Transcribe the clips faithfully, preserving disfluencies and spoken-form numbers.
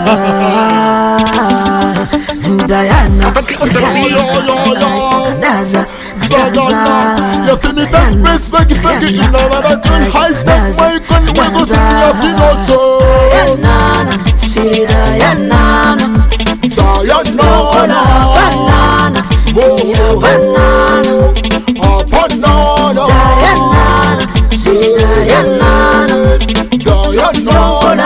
Diana, Daza, you feel me that respect, fake it, you know that I turn high step, my gun, we go sing your fino so. Diana, see Diana, Diana, banana, oh, banana, oh, banana, Diana, see Diana, Diana,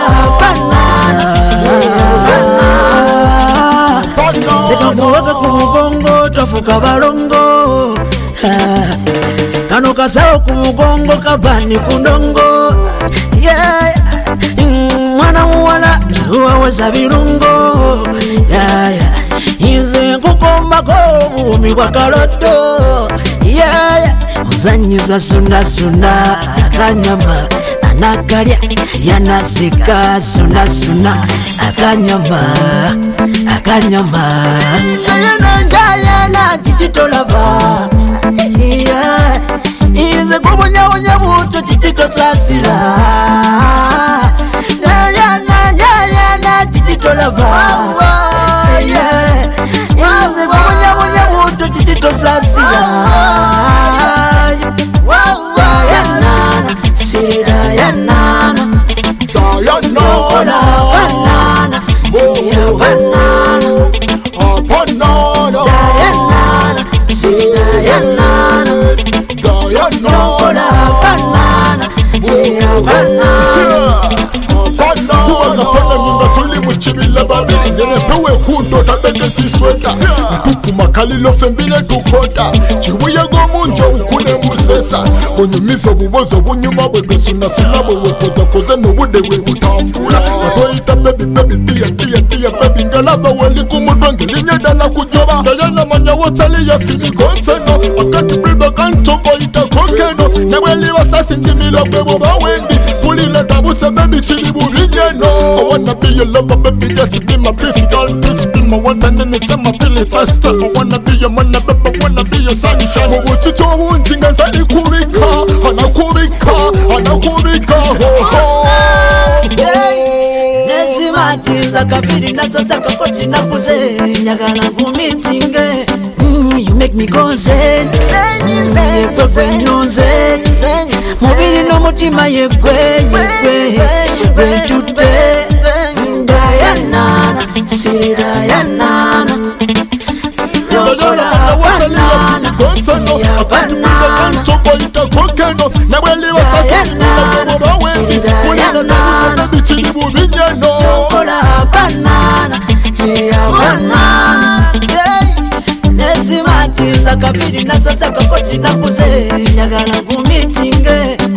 Nikamuweka kumugongo tafuka balongo kano kasao kumugongo kabani kundongo yeah. Mwana muwala uwaweza birungo yeah, yeah. Inze kukombako bumi kwa kaloto yeah, yeah. Uzanyiza suna suna akanyama anakalya yanasika suna suna akanyama akanyama yana yana chichitolava yeah. Ize kubonya bonya buto chichitosasira yana yana chichitolava yeah. Ize kubonya bonya buto chichitosasira yana sira yana Diana, banana oh, banana oh, banana, Diana, see Diana, Diana, banana, yeah, banana. Kuwakafana nyinga tuli muchibila babili Nyenepewe kundo tabeke kisweta Tuku makalilo fembile tukota Chibuye gomunjo ukune musesa Onyumizo bubozo bunyuma webesu na filabo wekoza koza nubude we utambula Watoita baby baby tia tia tia baby Ngalaba wali kumudwangi linyeda na kujoba Dayana manya wotali ya fini konseno Wakati briba kanto boita kokeno Neweli wasasi njimila kwebo bawendi Kulile tabuse baby chili buvinyeno I wanna be your lover baby just be my pretty girl Please be my one and anytime I feel it faster I wanna be your man baby I wanna be your sunshine Mugu chicho hunzi nganza ikubika Anakubika, anakubika Nesimatiza kabiri nasosa kakoti nakuze Nyagala kumitinge You make me go zen, zen, zen, yekwe kwe nonze Mubiri no mutima yekwe, yekwe, yekwe tute Diana, see Diana Yokola banana, yeah banana Tokoita kokeno Neweli wasasi Nagabo bawendi Kulile tabuse baby chili buvinyeno Yokola banana, yeah banana Nesimatiza kabiri nasosa kakoti nakuze Nyagala kumitinge